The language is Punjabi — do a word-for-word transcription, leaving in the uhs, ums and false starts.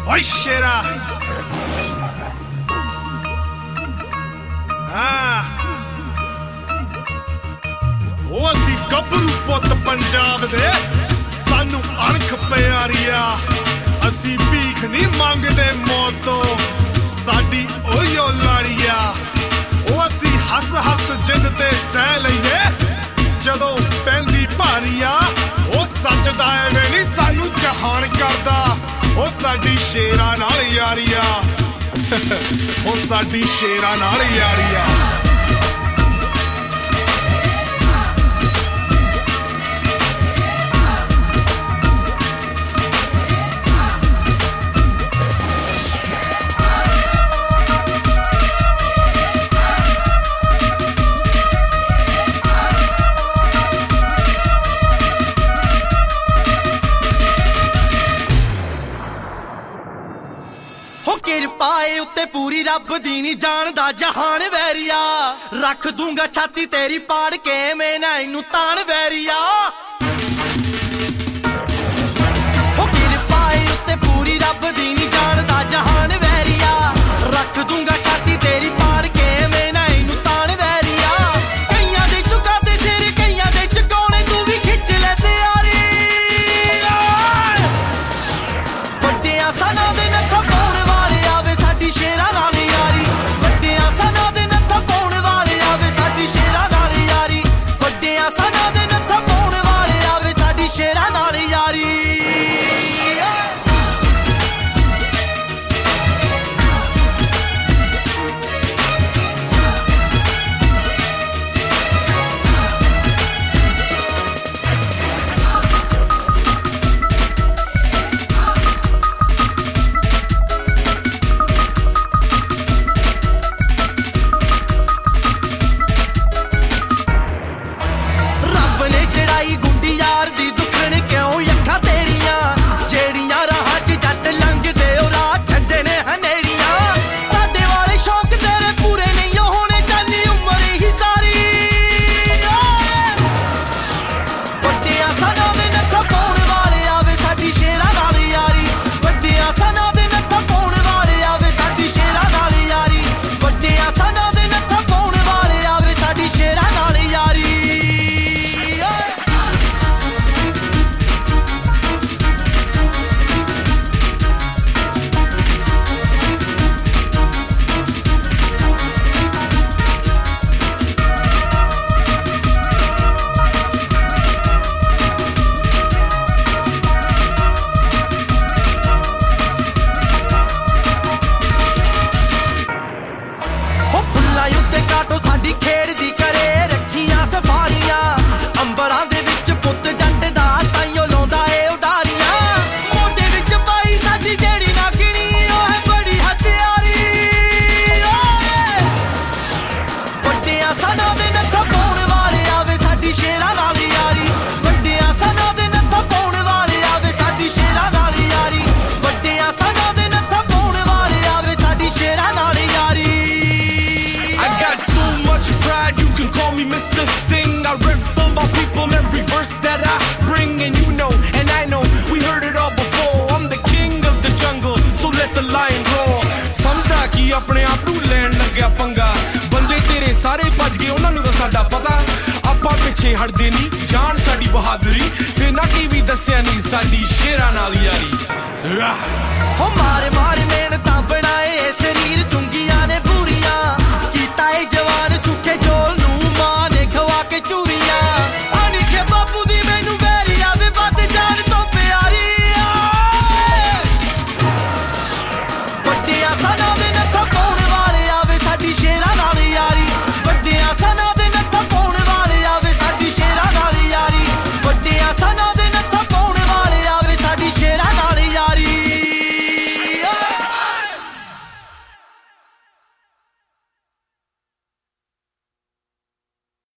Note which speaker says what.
Speaker 1: ਓਏ ਸ਼ੇਰਾ ਹਾਂ ਉਹ ਅਸੀਂ ਗੱਭਰੂ ਪੁੱਤ ਪੰਜਾਬ ਦੇ ਸਾਨੂੰ ਅਣਖ ਪਿਆਰੀਆ ਅਸੀਂ ਭੀਖ ਨਹੀਂ ਮੰਗਦੇ ਮੌਤ ਤੋਂ ਸਾਡੀ ਓਯੋ ਲਾੜੀਆ ਉਹ ਅਸੀਂ ਹੱਸ ਹੱਸ ਜਿੰਦ ਤੇ ਸਹਿ ਲਈਏ ਜਦੋਂ ਪੈਂਦੀ ਭਾਰੀਆ ਉਹ ਸੱਚਦਾ ਐਵੇਂ ਨਹੀਂ ਸਾਨੂੰ ਜਹਾਨ ਕਰਦਾ ਉਹ ਸਾਡੀ ਸ਼ੇਰਾਂ ਨਾਲ ਯਾਰੀਆ ਉਹ ਸਾਡੀ ਸ਼ੇਰਾਂ ਨਾਲ ਯਾਰੀਆ
Speaker 2: ਕਿਰਪਾਏ ਉੱਤੇ ਪੂਰੀ ਰੱਬ ਦੀ ਨੀ ਜਾਣਦਾ ਜਹਾਨ ਵੈਰੀਆ ਰੱਖ ਦੂੰਗਾ ਛਾਤੀ ਤੇਰੀ ਪਾੜ ਕੇ ਮੈਂ ਨਾ ਇਹਨੂੰ ਤਾਣ ਵੈਰੀਆ ਹੋ ਕਿਰਪਾਏ ਉੱਤੇ ਪੂਰੀ ਰੱਬ ਦੀ ਨੀ ਜਾਣਦਾ ਜਹਾਨ ਵੈਰੀਆ ਰੱਖ ਦੂੰਗਾ ਛਾਤੀ ਤੇਰੀ ਪਾੜ ਕੇ ਮੈਂ ਨਾ ਇਹਨੂੰ ਤਾਣ ਵੈਰੀਆ ਕਈਆਂ ਦੇ ਝੁਕਾ ਤੇ ਸਿਰ ਕਈਆਂ ਦੇ ਝੁਕਾਉਣੇ ਤੂੰ ਵੀ ਖਿੱਚ ਲੈ ਤਿਆਰੀ ਵੱਡਿਆਂ ਸਾਨਾਂ ਦੇ ਨੱਥਾ ਸ਼ੇਰਾਂ ਨਾਲ ਯਾਰੀ ਵੱਡਿਆਂ ਸਾਨਾਂ ਦੇ ਨੱਥਾ ਪਾਉਣ ਵਾਲੇ ਆਵੇ ਸਾਡੀ ਸ਼ੇਰਾਂ ਨਾਲ ਯਾਰੀ ਵੱਡਿਆਂ ਸਾਨਾਂ ਦੇ ਨੱਥਾ ਪਾਉਣ ਵਾਲੇ ਆਵੇ ਸਾਡੀ ਸ਼ੇਰਾਂ ਨਾਲ ਯਾਰੀ ਆਪਣੇ ਆਪ ਨੂੰ ਲੈਣ ਲੱਗਿਆ ਪੰਗਾ ਬੰਦੇ ਤੇਰੇ ਸਾਰੇ ਭੱਜ ਗਏ ਉਹਨਾਂ ਨੂੰ ਤਾਂ ਸਾਡਾ ਪਤਾ ਆਪਾਂ ਪਿੱਛੇ ਹਟਦੇ ਨਹੀਂ ਜਾਨ ਸਾਡੀ ਬਹਾਦਰੀ ਤੇ ਨਾ ਕੀ ਵੀ ਦੱਸਿਆ ਨਹੀਂ ਸਾਡੀ ਸ਼ੇਰਾਂ ਨਾਲ ਯਾਰੀ ਹੋ